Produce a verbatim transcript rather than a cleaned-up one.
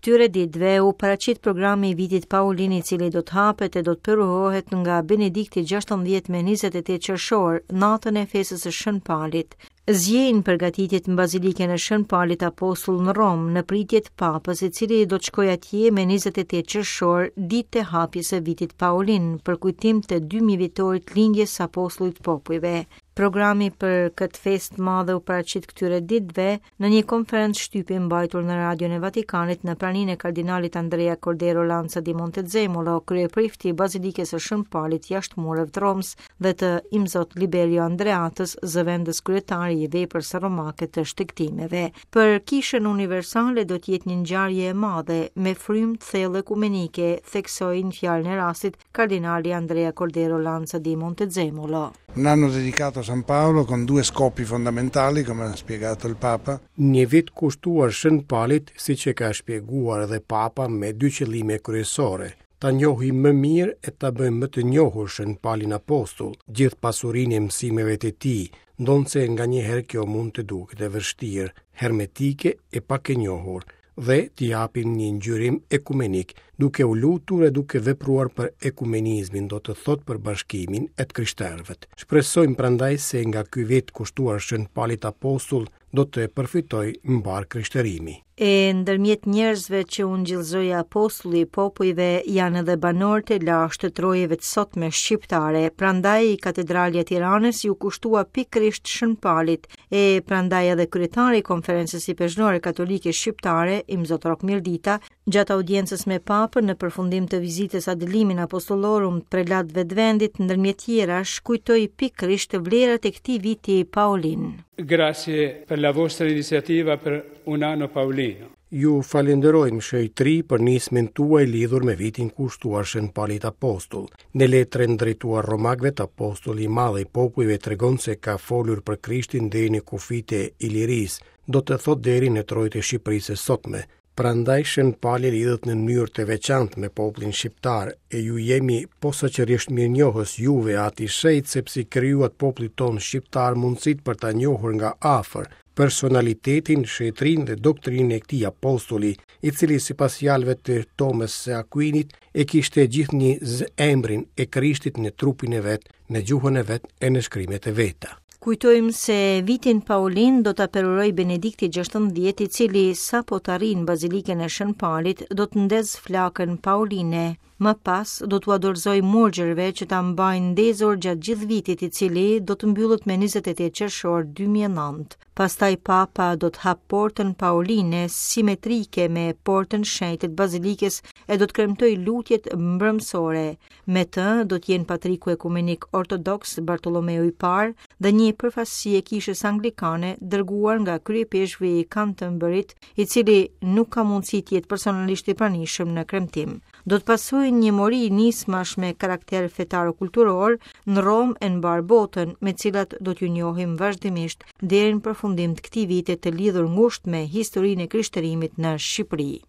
këtyre ditëve u paraqit programi i vitit Paulin, i cili do të hapet e do të përruohet nga Benedikti gjashtëdhjetë me njëzet e tetë qershor, natën e festës së Shën Palit. Zjejnë përgatitjet në bazilikën e Shën Palit Apostull në Rom në pritje të papës, i cili do të shkojë atje me njëzet e tetë qershor, ditë e hapjes së vitit Paulin, për kujtim të dy mijë vitorit lindjes së apostullit të popujve. Programi për këtë festë madhe u paraqit këtyre ditëve në një konferencë shtypi mbajtur në Radion e Vatikanit në praninë e kardinalit Andrea Cordero Lanza di Montezemolo, kryeprifti i bazilikës së Shën Palit jashtëmureve të Romës, dhe të Imzot Liberio Andreatës, zëvendës kryetari i veprës së romake të shtektimeve. Për Kishën Universale do të jetë një ngjarje e madhe me frymë të thellë ekumenike, theksoi në fjalën e rastit kardinali Andrea Cordero Lanza di Montezemolo. Un anno dedicato a San Paolo con due scopi fondamentali, come ha spiegato il Papa. Një vit kushtuar Shën Palit, siç e ka shpjeguar edhe Papa, me dy qëllime kryesore: ta njohim më mirë e ta bëjmë më të njohur Shën Palin Apostull, gjithë pasurinë e mësimeve të tij, ndonse nganjëherë kjo mund të duket e vështirë, hermetike e pak e njohur, dhe t'i japim një ngjyrim ekumenik, duke u lutur e duke vepruar për ekumenizmin, do të thot për bashkimin e të krishterëve. Shpresojmë prandaj se nga ky vit kushtuar Shën Palit Apostull do të përfitoj mbar krishterimi. E ndërmjet njerëzve që u ngjillëzoi apostulli i popujve janë edhe banorët e lashtë të trojeve të sotme shqiptare, prandaj Katedrali e Tiranës ju kushtua pikërisht Shën Palit, e prandaj edhe kryetari i Konferencës Sipeshore Katolike Shqiptare, Imzot Rok Mirdita, gjatë audiencës me Papën në përfundim të vizitës Adelimin Apostolorum të prelatëve të vendit, ndërmjet tjera shkujtoi pikërisht vlerat e këtij viti Paulin. Grazie per la vostra iniziativa per un anno paulino. Ju falenderojmë shëjtri për nismen tuaj lidhur me vitin kushtuar Shën Palit Apostull. Në letrën drejtuar romakëve, të apostulli i madh i popujve tregon se ka folur për Krishtin deri në kufijtë e Ilirisë, do të thot deri në trojtë e Shqipërisë së sotme. Prandaj Shën Pali lidhet në mënyrë të veçantë me popullin shqiptar, e ju jemi posaçërisht mirënjohës juve ati shejt, sepse krijuat popullit ton shqiptar mundësit për ta njohur nga afër personalitetin, shetrin dhe doktrinën e këtij apostulli, i cili sipas fjalëve të Thomas së Aquinit e kishte gjithnjë emrin e Krishtit në trupin e vet, në gjuhën e vet e në shkrimet e veta. Kujtojmë se vitin Paulin do ta peruroj Benedikti gjashtëdhjetë, i cili sapo të arrin bazilikën e Shën Palit do të ndez flakën pauline. Më pas do t'u adorzoj murgjërve që ta mbajnë ndezur gjatë gjithë vitit, i cili do të mbyllet me njëzet e tetë qershor dy mijë e nëntë. Pastaj Papa do të hap portën pauline simetrike me portën shenjtë të bazilikës e do të kremtoj lutjet mbrëmsore. Me të do të jenë patriku ekumenik ortodoks Bartolomeu i parë dhe një përfaqësi e kishës anglikane dërguar nga kryepeshvi i Canterburyt, i cili nuk ka mundësi të jetë personalisht i pranishëm në kremtim. Do të pasojë një mori nismash me karakter fetaro-kulturor në Rom e në mbar botën, me cilat do t'ju njohim vazhdimisht deri në përfundim të këtij viti të lidhur ngushtë me historinë e krishterimit në Shqipëri.